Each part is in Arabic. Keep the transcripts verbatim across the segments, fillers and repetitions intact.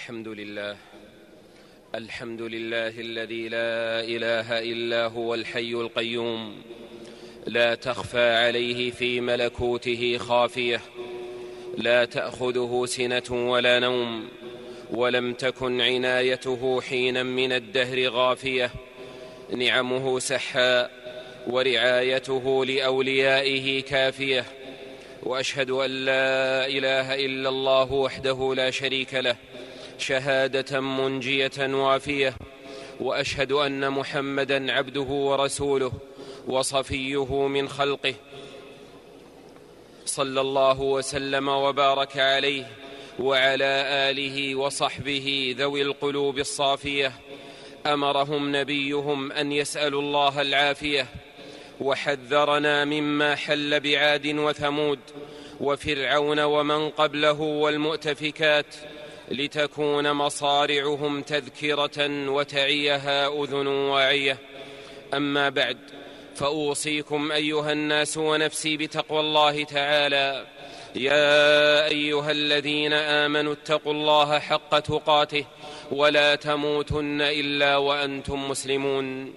الحمد لله الحمد لله الذي لا إله إلا هو الحي القيوم، لا تخفى عليه في ملكوته خافية، لا تأخذه سنة ولا نوم، ولم تكن عنايته حينا من الدهر غافية، نعمه سحاء ورعايته لأوليائه كافية. وأشهد أن لا إله إلا الله وحده لا شريك له شهادة منجية وافية، وأشهد أن محمدًا عبده ورسوله وصفيه من خلقه، صلى الله وسلم وبارك عليه وعلى آله وصحبه ذوي القلوب الصافية. أمرهم نبيهم أن يسألوا الله العافية، وحذرنا مما حل بعاد وثمود وفرعون ومن قبله والمؤتفكات، لتكون مصارعهم تذكرة وتعيها أذن واعية. أما بعد، فأوصيكم أيها الناس ونفسي بتقوى الله تعالى. يا أيها الذين آمنوا اتقوا الله حق تقاته ولا تموتن إلا وأنتم مسلمون.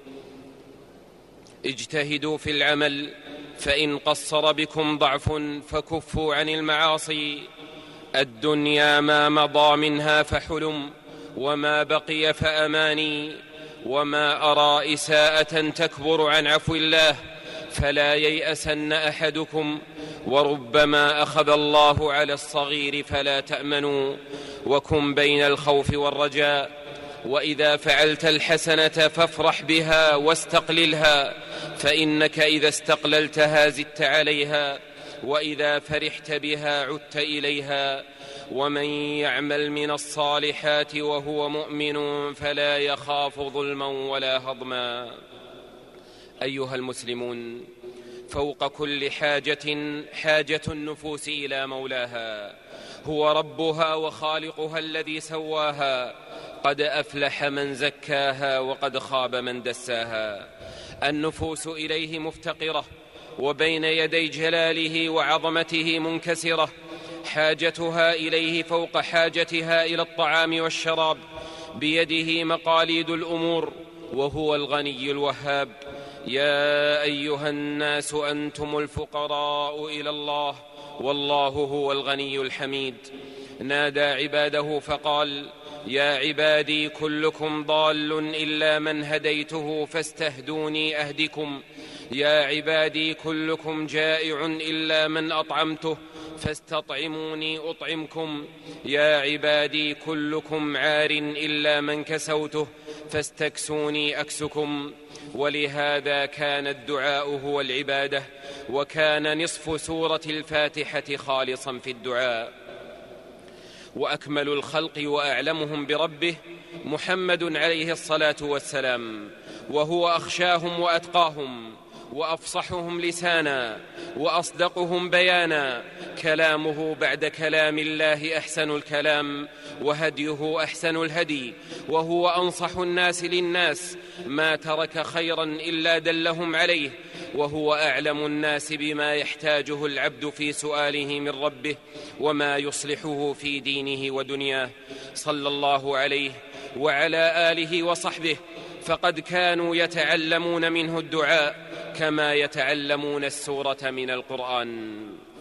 اجتهدوا في العمل، فإن قصر بكم ضعف فكفوا عن المعاصي. الدنيا ما مضى منها فحلم، وما بقي فأماني، وما أرى إساءة تكبر عن عفو الله، فلا ييأسن أحدكم، وربما أخذ الله على الصغير فلا تأمنوا، وكن بين الخوف والرجاء. وإذا فعلت الحسنة فافرح بها واستقللها، فإنك إذا استقللتها زدت عليها، وإذا فرحت بها عدت إليها. ومن يعمل من الصالحات وهو مؤمن فلا يخاف ظلما ولا هضما. أيها المسلمون، فوق كل حاجة حاجة النفوس إلى مولاها، هو ربها وخالقها الذي سواها. قد أفلح من زكاها وقد خاب من دساها. النفوس إليه مفتقرة، وبين يدي جلاله وعظمته منكسرة. حاجتها إليه فوق حاجتها إلى الطعام والشراب، بيده مقاليد الأمور، وهو الغني الوهاب. يا أيها الناس أنتم الفقراء إلى الله، والله هو الغني الحميد. نادى عباده فقال: يا عبادي كلكم ضال إلا من هديته فاستهدوني أهدكم. يا عبادي كلكم جائع إلا من أطعمته فاستطعموني أطعمكم. يا عبادي كلكم عار إلا من كسوته فاستكسوني أكسكم. ولهذا كان الدعاء هو العبادة، وكان نصف سورة الفاتحة خالصا في الدعاء. وأكمل الخلق وأعلمهم بربه محمد عليه الصلاة والسلام، وهو أخشاهم وأتقاهم، وأفصحهم لسانا، وأصدقهم بيانا. كلامه بعد كلام الله أحسن الكلام، وهديه أحسن الهدي، وهو أنصح الناس للناس، ما ترك خيرا إلا دلهم عليه، وهو أعلم الناس بما يحتاجه العبد في سؤاله من ربه، وما يصلحه في دينه ودنياه، صلى الله عليه وعلى آله وصحبه. فقد كانوا يتعلمون منه الدعاء كما يتعلمون السورة من القرآن.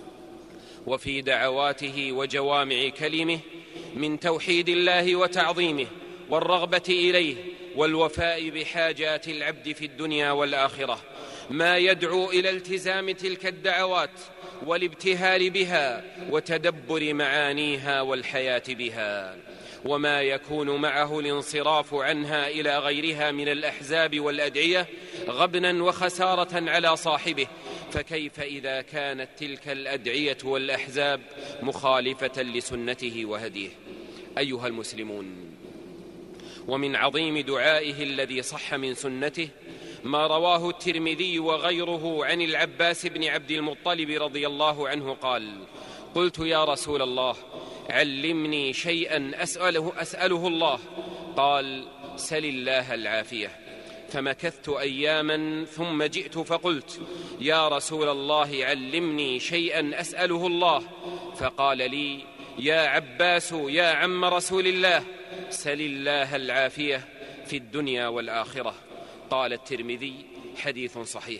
وفي دعواته وجوامع كلمه من توحيد الله وتعظيمه والرغبة إليه والوفاء بحاجات العبد في الدنيا والآخرة ما يدعو إلى التزام تلك الدعوات والابتهال بها وتدبر معانيها والحياة بها، وما يكون معه الانصراف عنها إلى غيرها من الأحزاب والأدعية غبنا وخسارة على صاحبه. فكيف إذا كانت تلك الأدعية والأحزاب مخالفة لسنته وهديه؟ أيها المسلمون، ومن عظيم دعائه الذي صح من سنته ما رواه الترمذي وغيره عن العباس بن عبد المطلب رضي الله عنه قال: قلت يا رسول الله علمني شيئا أسأله, أسأله الله. قال: سل الله العافية. فمكثت أياما ثم جئت فقلت: يا رسول الله علمني شيئا أسأله الله. فقال لي: يا عباس يا عم رسول الله سل الله العافية في الدنيا والآخرة. قال الترمذي: حديث صحيح.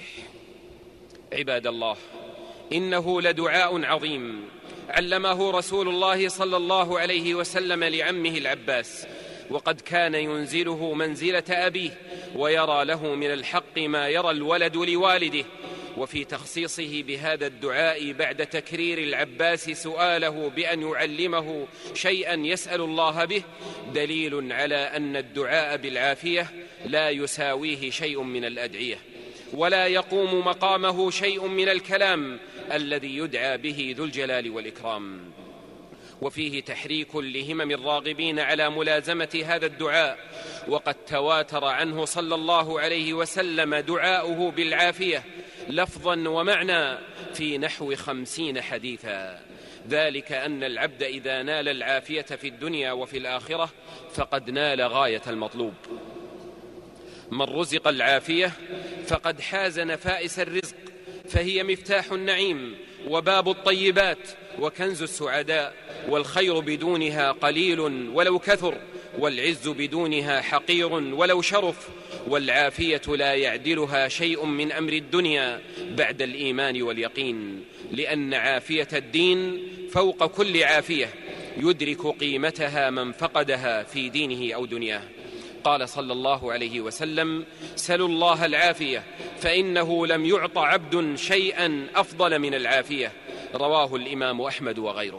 عباد الله، إنه لدعاء عظيم علمه رسول الله صلى الله عليه وسلم لعمه العباس، وقد كان ينزله منزلة أبيه ويرى له من الحق ما يرى الولد لوالده. وفي تخصيصه بهذا الدعاء بعد تكرير العباس سؤاله بأن يعلمه شيئا يسأل الله به دليل على أن الدعاء بالعافية لا يساويه شيء من الأدعية، ولا يقوم مقامه شيء من الكلام الذي يدعى به ذو الجلال والإكرام. وفيه تحريك لهمم الراغبين على ملازمة هذا الدعاء، وقد تواتر عنه صلى الله عليه وسلم دعاؤه بالعافية لفظا ومعنى في نحو خمسين حديثا، ذلك أن العبد إذا نال العافية في الدنيا وفي الآخرة فقد نال غاية المطلوب. من رزق العافية فقد حاز نفائس الرزق، فهي مفتاح النعيم وباب الطيبات وكنز السعداء، والخير بدونها قليل ولو كثر، والعز بدونها حقير ولو شرف، والعافية لا يعدلها شيء من أمر الدنيا بعد الإيمان واليقين، لأن عافية الدين فوق كل عافية يدرك قيمتها من فقدها في دينه أو دنياه. قال صلى الله عليه وسلم: سلوا الله العافية فإنه لم يعط عبد شيئا أفضل من العافية. رواه الإمام أحمد وغيره.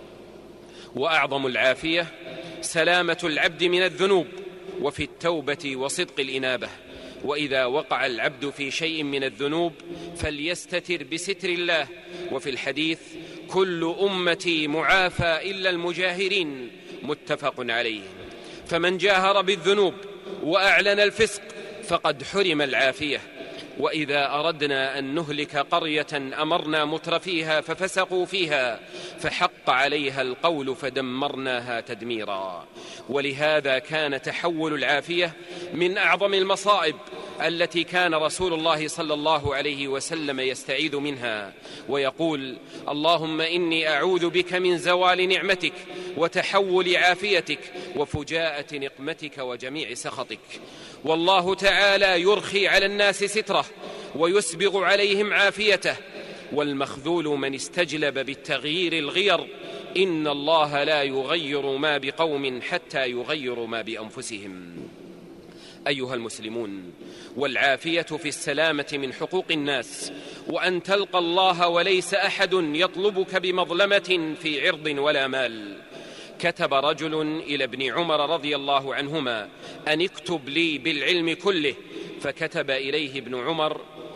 وأعظم العافية سلامة العبد من الذنوب وفي التوبة وصدق الإنابة. وإذا وقع العبد في شيء من الذنوب فليستتر بستر الله. وفي الحديث: كل أمتي معافى إلا المجاهرين، متفق عليه. فمن جاهر بالذنوب وأعلن الفسق فقد حرم العافية. وإذا أردنا أن نهلك قرية أمرنا مترفيها ففسقوا فيها فحق عليها القول فدمرناها تدميرا. ولهذا كان تحول العافية من أعظم المصائب التي كان رسول الله صلى الله عليه وسلم يستعيذ منها ويقول: اللهم إني أعوذ بك من زوال نعمتك وتحول عافيتك وفجاءة نقمتك وجميع سخطك. والله تعالى يرخي على الناس ستره ويسبغ عليهم عافيته، والمخذول من استجلب بالتغيير الغير. إن الله لا يغير ما بقوم حتى يغيروا ما بأنفسهم. أيها المسلمون، والعافية في السلامة من حقوق الناس، وأن تلقى الله وليس أحد يطلبك بمظلمة في عرض ولا مال. كتب رجل إلى ابن عمر رضي الله عنهما أن اكتب لي بالعلم كله، فكتب إليه ابن عمر: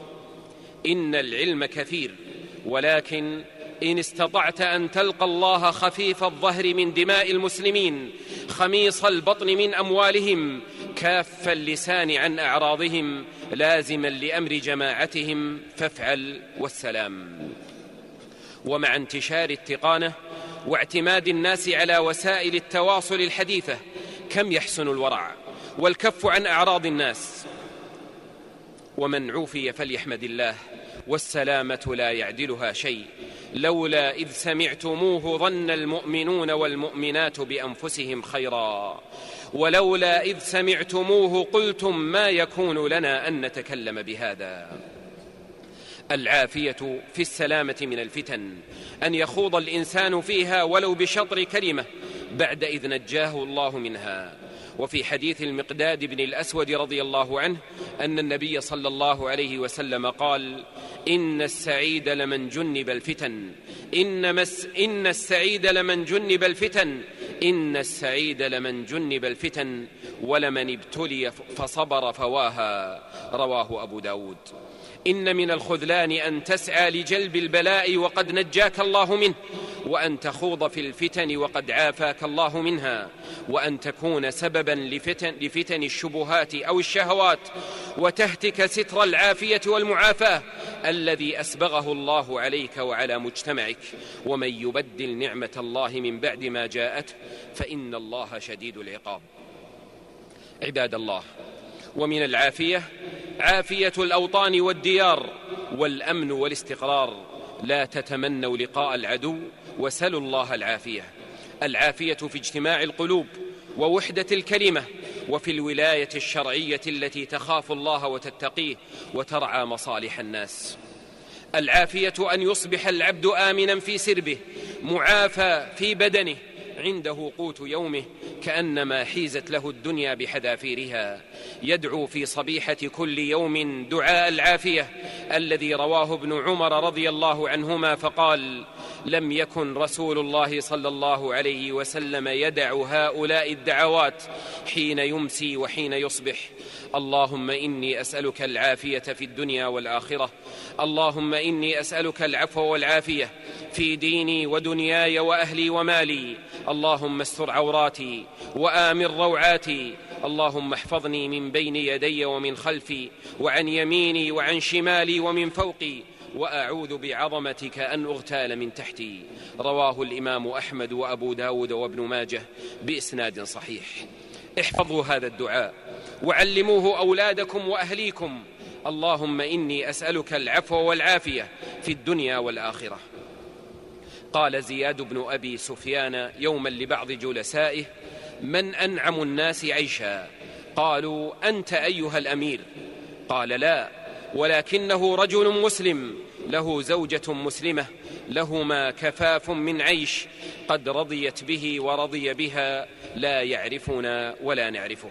إن العلم كثير، ولكن إن استطعت أن تلقى الله خفيف الظهر من دماء المسلمين، خميص البطن من أموالهم، كاف اللسان عن أعراضهم، لازما لأمر جماعتهم، فافعل والسلام. ومع انتشار التقانة واعتماد الناس على وسائل التواصل الحديثة كم يحسن الورع والكف عن أعراض الناس. ومن عوفي فليحمد الله، والسلامة لا يعدلها شيء. لولا إذ سمعتموه ظن المؤمنون والمؤمنات بأنفسهم خيرا، ولولا إذ سمعتموه قلتم ما يكون لنا أن نتكلم بهذا. العافية في السلامة من الفتن، أن يخوض الإنسان فيها ولو بشطر كلمة بعد إذ نجاه الله منها. وفي حديث المقداد بن الأسود رضي الله عنه أن النبي صلى الله عليه وسلم قال: إن السعيد لمن جنب الفتن إن, مس إن السعيد لمن جنب الفتن إن السعيد لمن جنب الفتن ولمن ابتلي فصبر فواها. رواه أبو داود. إن من الخذلان أن تسعى لجلب البلاء وقد نجاك الله منه، وأن تخوض في الفتن وقد عافاك الله منها، وأن تكون سببا لفتن, لفتن الشبهات أو الشهوات، وتهتك ستر العافية والمعافاة الذي أسبغه الله عليك وعلى مجتمعك. ومن يبدل نعمة الله من بعد ما جاءته فإن الله شديد العقاب. عباد الله، ومن العافية عافية الأوطان والديار والأمن والاستقرار. لا تتمنوا لقاء العدو وسلوا الله العافية. العافية في اجتماع القلوب ووحدة الكلمة، وفي الولاية الشرعية التي تخاف الله وتتقيه وترعى مصالح الناس. العافية أن يصبح العبد آمنا في سربه، معافى في بدنه، عنده قوت يومه، كأنما حيزت له الدنيا بحذافيرها. يدعو في صبيحة كل يوم دعاء العافية الذي رواه ابن عمر رضي الله عنهما فقال: لم يكن رسول الله صلى الله عليه وسلم يدع هؤلاء الدعوات حين يمسي وحين يصبح: اللهم إني أسألك العافية في الدنيا والآخرة، اللهم إني أسألك العفو والعافية في ديني ودنياي وأهلي ومالي، اللهم استر عوراتي وآمن روعاتي، اللهم احفظني من بين يدي ومن خلفي وعن يميني وعن شمالي ومن فوقي، وأعوذ بعظمتك أن أغتال من تحتي. رواه الإمام أحمد وأبو داود وابن ماجه بإسناد صحيح. احفظوا هذا الدعاء وعلموه أولادكم وأهليكم: اللهم إني أسألك العفو والعافية في الدنيا والآخرة. قال زياد بن أبي سفيان يوما لبعض جلسائه: من أنعم الناس عيشا؟ قالوا: أنت أيها الأمير. قال: لا، ولكنه رجل مسلم له زوجة مسلمة لهما كفاف من عيش، قد رضيت به ورضي بها، لا يعرفنا ولا نعرفه.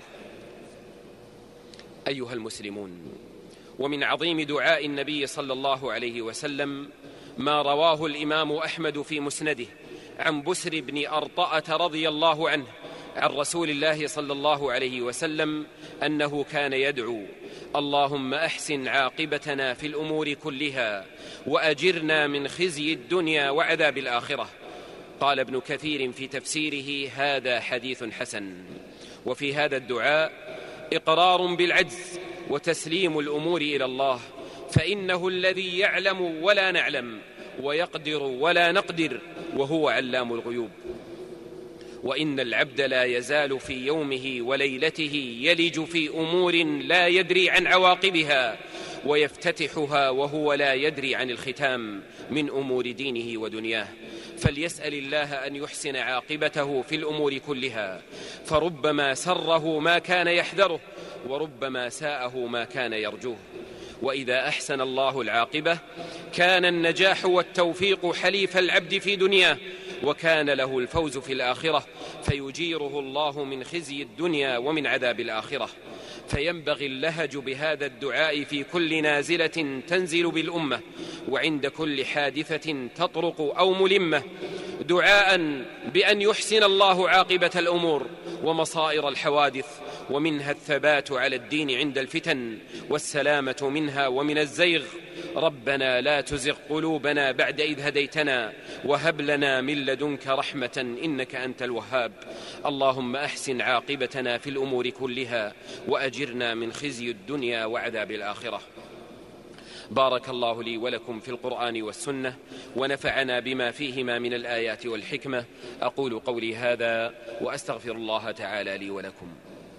أيها المسلمون، ومن عظيم دعاء النبي صلى الله عليه وسلم ما رواه الإمام أحمد في مسنده عن بسر بن أرطأة رضي الله عنه عن رسول الله صلى الله عليه وسلم أنه كان يدعو: اللهم أحسن عاقبتنا في الأمور كلها وأجرنا من خزي الدنيا وعذاب الآخرة. قال ابن كثير في تفسيره: هذا حديث حسن. وفي هذا الدعاء إقرار بالعجز وتسليم الأمور إلى الله، فإنه الذي يعلم ولا نعلم ويقدر ولا نقدر، وهو علام الغيوب. وإن العبد لا يزال في يومه وليلته يلج في أمور لا يدري عن عواقبها، ويفتتحها وهو لا يدري عن الختام من أمور دينه ودنياه. فليسأل الله أن يحسن عاقبته في الأمور كلها، فربما سره ما كان يحذره، وربما ساءه ما كان يرجوه. وإذا أحسن الله العاقبة كان النجاح والتوفيق حليف العبد في دنياه، وكان له الفوز في الآخرة، فيجيره الله من خزي الدنيا ومن عذاب الآخرة. فينبغي اللهج بهذا الدعاء في كل نازلة تنزل بالأمة، وعند كل حادثة تطرق أو ملمة، دعاء بأن يحسن الله عاقبة الأمور ومصائر الحوادث، ومنها الثبات على الدين عند الفتن، والسلامة منها ومن الزيغ. ربنا لا تزغ قلوبنا بعد إذ هديتنا، وهب لنا من لدنك رحمة إنك أنت الوهاب. اللهم أحسن عاقبتنا في الأمور كلها وأجرنا من خزي الدنيا وعذاب الآخرة. بارك الله لي ولكم في القرآن والسنة، ونفعنا بما فيهما من الآيات والحكمة. أقول قولي هذا وأستغفر الله تعالى لي ولكم.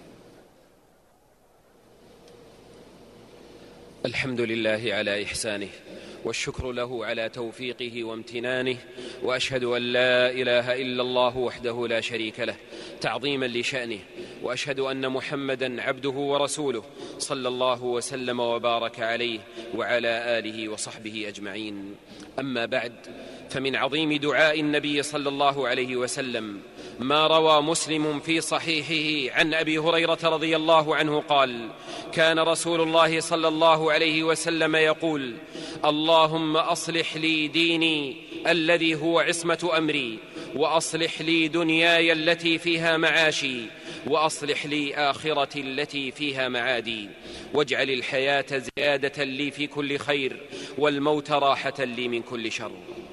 الحمد لله على إحسانه، والشكر له على توفيقه وامتنانه، وأشهد أن لا إله إلا الله وحده لا شريك له تعظيما لشأنه، وأشهد أن محمدا عبده ورسوله صلى الله وسلم وبارك عليه وعلى آله وصحبه أجمعين. أما بعد، فمن عظيم دعاء النبي صلى الله عليه وسلم ما روى مسلم في صحيحه عن أبي هريرة رضي الله عنه قال: كان رسول الله صلى الله عليه وسلم يقول: اللهم أصلح لي ديني الذي هو عصمة أمري، وأصلح لي دنياي التي فيها معاشي، وأصلح لي آخرتي التي فيها معادي، واجعل الحياة زيادة لي في كل خير، والموت راحة لي من كل شر.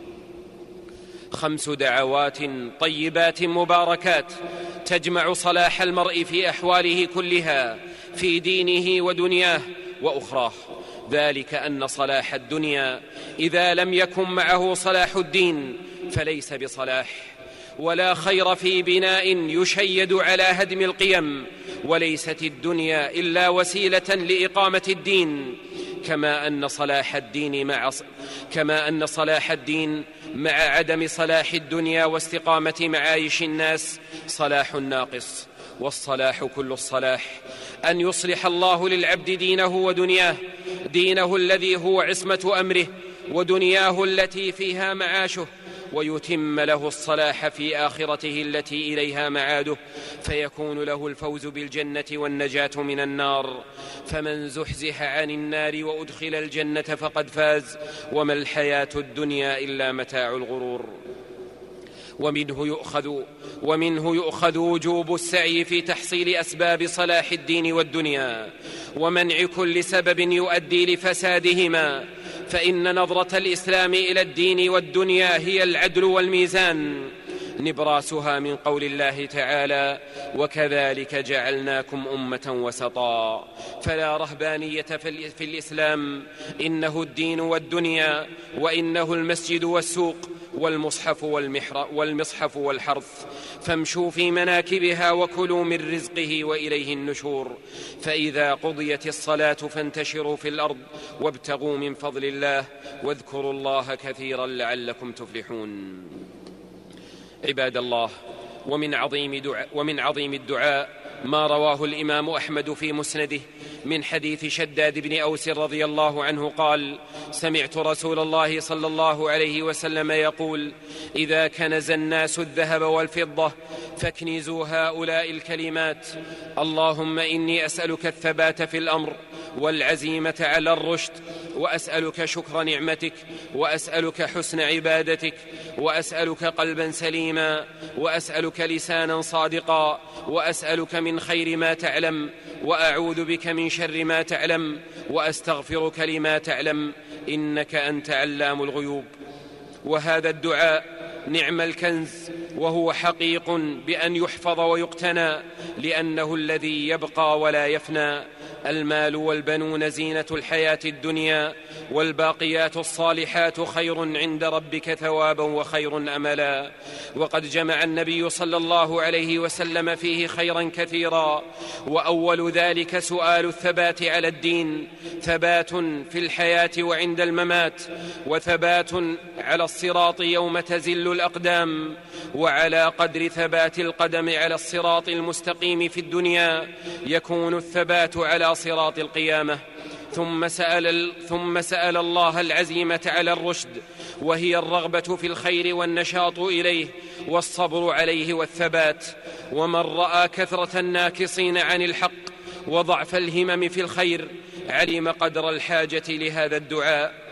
خمس دعوات طيبات مباركات تجمع صلاح المرء في أحواله كلها، في دينه ودنياه وأخراه. ذلك أن صلاح الدنيا إذا لم يكن معه صلاح الدين فليس بصلاح، ولا خير في بناء يشيد على هدم القيم، وليست الدنيا إلا وسيلة لإقامة الدين. كما أن صلاح الدين مع كما أن صلاح الدين مع عدم صلاح الدنيا واستقامة معايش الناس صلاح ناقص. والصلاح كل الصلاح أن يصلح الله للعبد دينه ودنياه، دينه الذي هو عصمة أمره، ودنياه التي فيها معاشه، ويتم له الصلاح في آخرته التي إليها معاده، فيكون له الفوز بالجنة والنجاة من النار. فمن زحزح عن النار وأدخل الجنة فقد فاز، وما الحياة الدنيا إلا متاع الغرور. ومنه يؤخذ ومنه يؤخذ وجوب السعي في تحصيل أسباب صلاح الدين والدنيا ومنع كل سبب يؤدي لفسادهما، فإن نظرة الإسلام إلى الدين والدنيا هي العدل والميزان، نبراسها من قول الله تعالى: وكذلك جعلناكم أمة وسطا. فلا رهبانية في الإسلام، إنه الدين والدنيا، وإنه المسجد والسوق والمصحف والمصحف والحرث، فامشوا في مناكبها وكلوا من رزقه وإليه النشور. فإذا قضيت الصلاة فانتشروا في الأرض وابتغوا من فضل الله واذكروا الله كثيرا لعلكم تفلحون. عباد الله، ومن عظيم, دعاء ومن عظيم الدعاء ما رواه الإمام أحمد في مسنده من حديث شداد بن أوس رضي الله عنه قال: سمعت رسول الله صلى الله عليه وسلم يقول: إذا كنز الناس الذهب والفضة فاكنزوا هؤلاء الكلمات: اللهم إني أسألك الثبات في الأمر والعزيمة على الرشد، وأسألك شكر نعمتك، وأسألك حسن عبادتك، وأسألك قلبا سليما، وأسألك لسانا صادقا، وأسألك من خير ما تعلم، وأعوذ بك من شر ما تعلم، وأستغفرك لما تعلم، إنك أنت علام الغيوب. وهذا الدعاء نعم الكنز، وهو حقيق بأن يحفظ ويقتنى، لأنه الذي يبقى ولا يفنى. المال والبنون زينة الحياة الدنيا، والباقيات الصالحات خير عند ربك ثوابا وخير أملا. وقد جمع النبي صلى الله عليه وسلم فيه خيرا كثيرا، وأول ذلك سؤال الثبات على الدين، ثبات في الحياة وعند الممات، وثبات على الصراط يوم تزل الأقدام. وعلى قدر ثبات القدم على الصراط المستقيم في الدنيا يكون الثبات على صراط القيامة. ثم سأل, ثم سأل الله العزيمة على الرشد، وهي الرغبة في الخير والنشاط إليه والصبر عليه والثبات. ومن رأى كثرة الناكصين عن الحق وضعف الهمم في الخير علم قدر الحاجة لهذا الدعاء.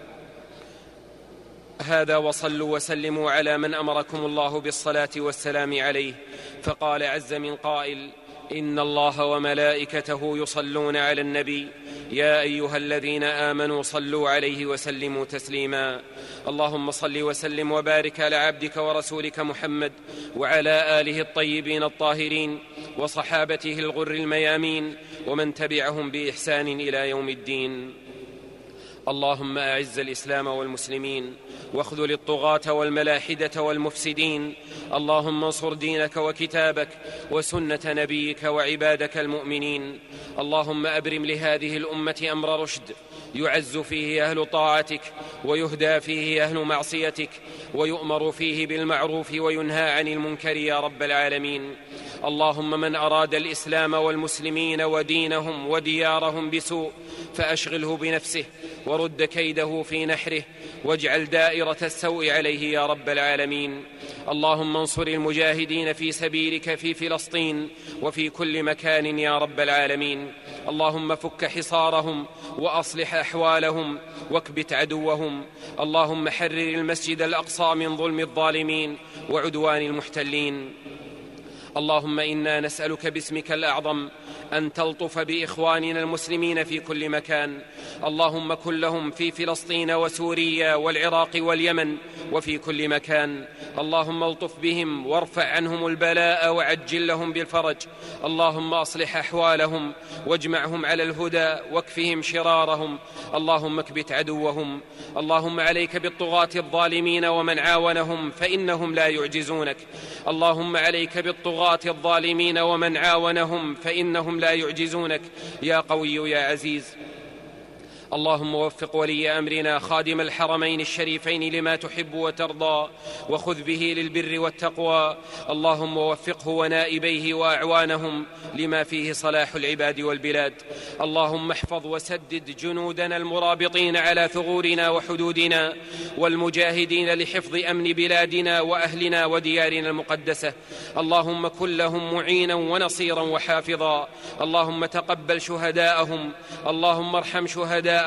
هذا، وصلوا وسلموا على من أمركم الله بالصلاة والسلام عليه، فقال عز من قائل: إن الله وملائكته يصلون على النبي يا أيها الذين آمنوا صلوا عليه وسلموا تسليما. اللهم صل وسلم وبارك على عبدك ورسولك محمد وعلى آله الطيبين الطاهرين وصحابته الغر الميامين ومن تبعهم بإحسان إلى يوم الدين. اللهم أعز الإسلام والمسلمين، واخذل الطغاة والملاحدة والمفسدين. اللهم انصر دينك وكتابك وسنة نبيك وعبادك المؤمنين. اللهم أبرم لهذه الأمة أمر رشد، يعز فيه أهل طاعتك، ويهدى فيه أهل معصيتك، ويؤمر فيه بالمعروف وينهى عن المنكر يا رب العالمين. اللهم من أراد الإسلام والمسلمين ودينهم وديارهم بسوء فأشغله بنفسه، ورد كيده في نحره، واجعل دائرة السوء عليه يا رب العالمين. اللهم انصر المجاهدين في سبيلك في فلسطين وفي كل مكان يا رب العالمين. اللهم فك حصارهم وأصلح أحوالهم واكبت عدوهم. اللهم حرر المسجد الأقصى من ظلم الظالمين وعدوان المحتلين. اللهم إنا نسألك باسمك الأعظم أن تلطف بإخواننا المسلمين في كل مكان. اللهم كن لهم في فلسطين وسوريا والعراق واليمن وفي كل مكان. اللهم الطف بهم وارفع عنهم البلاء وعجل لهم بالفرج. اللهم أصلح أحوالهم واجمعهم على الهدى واكفهم شرارهم. اللهم اكبت عدوهم. اللهم عليك بالطغاة الظالمين ومن عاونهم فإنهم لا يعجزونك. اللهم عليك بالطغاة الظالمين ومن عاونهم فإنهم لا يعجزونك يا قوي يا عزيز. اللهم وفق ولي أمرنا خادم الحرمين الشريفين لما تحب وترضى، وخذ به للبر والتقوى. اللهم وفقه ونائبيه وأعوانهم لما فيه صلاح العباد والبلاد. اللهم احفظ وسدد جنودنا المرابطين على ثغورنا وحدودنا، والمجاهدين لحفظ أمن بلادنا وأهلنا وديارنا المقدسة. اللهم كن لهم معينا ونصيرا وحافظا. اللهم تقبل شهداءهم، اللهم ارحم شهداءهم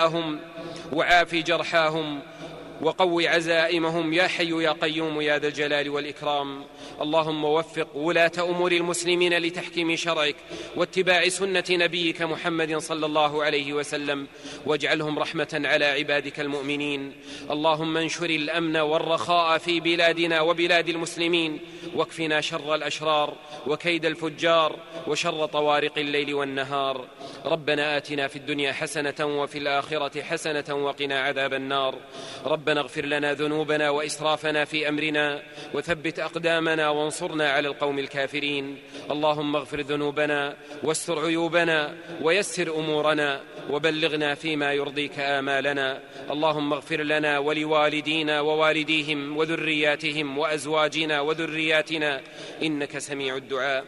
وعاف جرحاهم وقو عزائمهم يا حي يا قيوم يا ذا الجلال والإكرام. اللهم وفق ولاة أمور المسلمين لتحكيم شرعك واتباع سنة نبيك محمد صلى الله عليه وسلم، واجعلهم رحمة على عبادك المؤمنين. اللهم انشر الأمن والرخاء في بلادنا وبلاد المسلمين، واكفنا شر الأشرار وكيد الفجار وشر طوارق الليل والنهار. ربنا آتنا في الدنيا حسنة وفي الآخرة حسنة وقنا عذاب النار. ربنا اغفر لنا ذنوبنا وإسرافنا في أمرنا، وثبت أقدامنا وانصرنا على القوم الكافرين. اللهم اغفر ذنوبنا واستر عيوبنا ويسر أمورنا، وبلغنا فيما يرضيك آمالنا. اللهم اغفر لنا ولوالدينا ووالديهم وذرياتهم وأزواجنا وذرياتنا، إنك سميع الدعاء.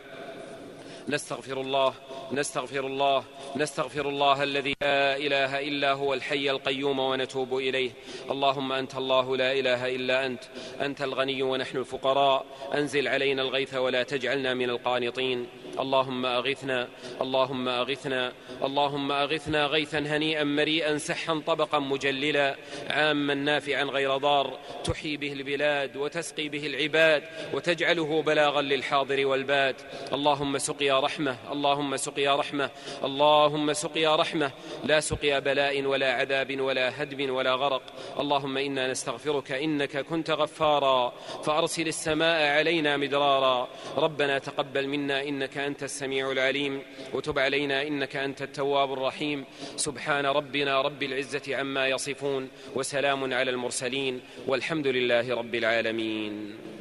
نستغفر الله نستغفر الله نستغفر الله الذي لا إله إلا هو الحي القيوم، ونتوب إليه. اللهم أنت الله لا إله إلا أنت، أنت الغني ونحن الفقراء. أنزل علينا الغيث ولا تجعلنا من القانطين. اللهم أغثنا اللهم أغثنا اللهم أغثنا غيثا هنيئا مريئا سحا طبقا مجللا عاما نافعا غير ضار، تحيي به البلاد وتسقي به العباد، وتجعله بلاغا للحاضر والباد. اللهم سقيا رحمة اللهم سقيا رحمة اللهم سقيا رحمة، لا سقيا بلاء ولا عذاب ولا هدم ولا غرق. اللهم إنا نستغفرك إنك كنت غفارا، فأرسل السماء علينا مدرارا. ربنا تقبل منا إنك أنت السميع العليم، وتب علينا إنك أنت التواب الرحيم. سبحان ربنا رب العزة عما يصفون، وسلام على المرسلين، والحمد لله رب العالمين.